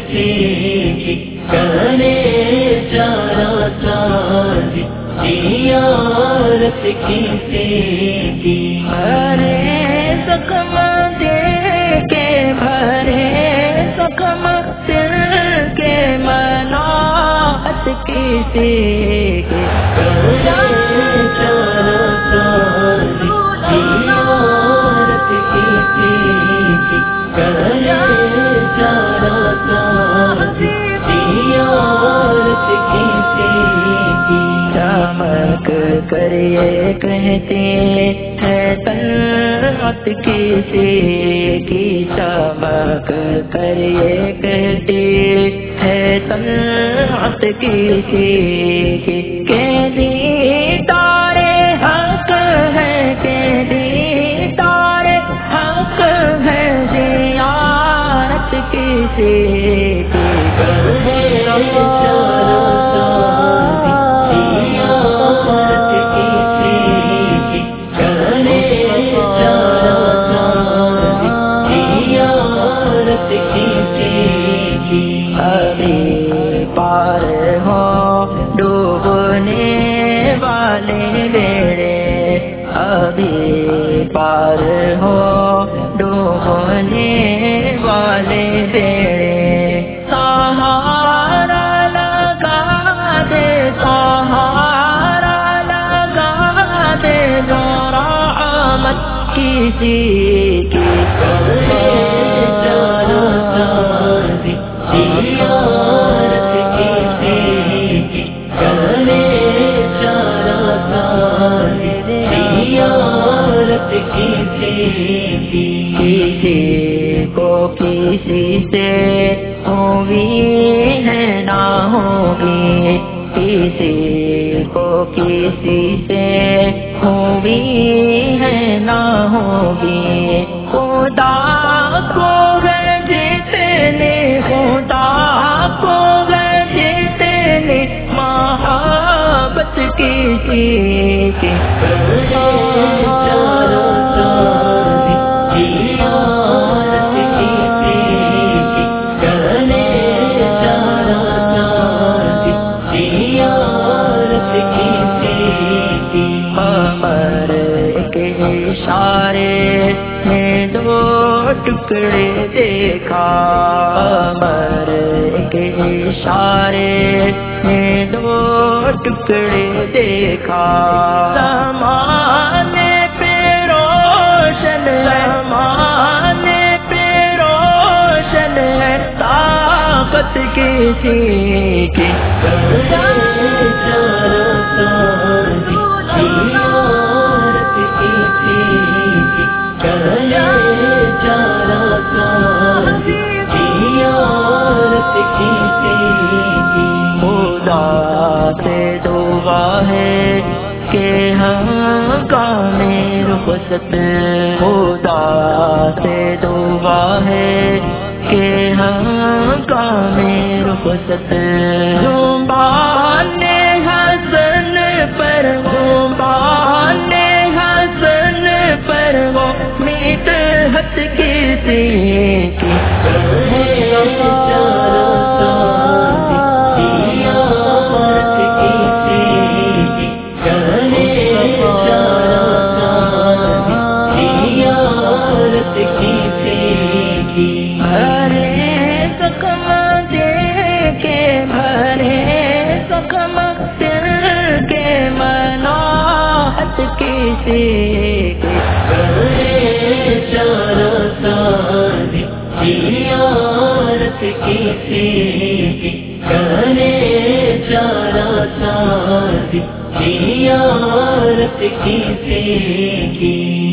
کی کرے چارہ سازی زیارت کسی کی بھرے زخم دل کے بھرے زخم دل کے مناعت کسی کی کرے چارہ سازی زیارت کسی کی کرے چارہ سازی زیارت کسی کی چمک کر یہ کہتے ہیں طلعت کسی کی چمک کر یہ کہتے ہیں طلعت کسی کی کہ دیدار حق ہے کہ دیدار حق ہے زیارت کسی کی کرے چارہ سازی زیارت کسی کی کرے چارہ سازی زیارت کسی کی ابھی پار ہو ڈوبنے والے بیڑے ابھی پار ہو ڈوبنے والے بیڑے سہارا لگا دے سہارا لگا دے ذرا آمد کسی کی کرے چارہ سازی زیارت کسی کی کرے چارہ سازی زیارت کسی کی کسی کو کسی سے ہوگی ہے نہ ہوگی کسی کو کسی سے ہوگی ہے نہ ہوگی خدا کو ہے جتنے خدا کو ہے جتنے محبت کسی کی کرے چارہ سازی زیارت کسی کی کرے چارہ سازی زیارت کسی کی قمر کے اشارے میں دو ٹکڑے دیکھا قمر کے اشارے میں دو ٹکڑے دیکھا زمانے پہ روشن زمانے پہ روشن ہے طاقت کسی کی کرے چارہ سازی زیارت کسی کی کرے چارہ سازی زیارت کسی کی خدا سے دعا ہے کہ ہم کام رخصت خدا سے دعا ہے کہ ہم کام رخصت زبان حسن پر زبان حسن پر وہ مدحت کسی کی کرے چارہ سازی زیارت کسی کی کرے چارہ سازی زیارت کسی کی بھرے زخم دل کے بھرے زخم دل کے مناعت کسی کی کرے چارہ سازی زیارت کسی کی کرے چارہ سازی زیارت کسی کی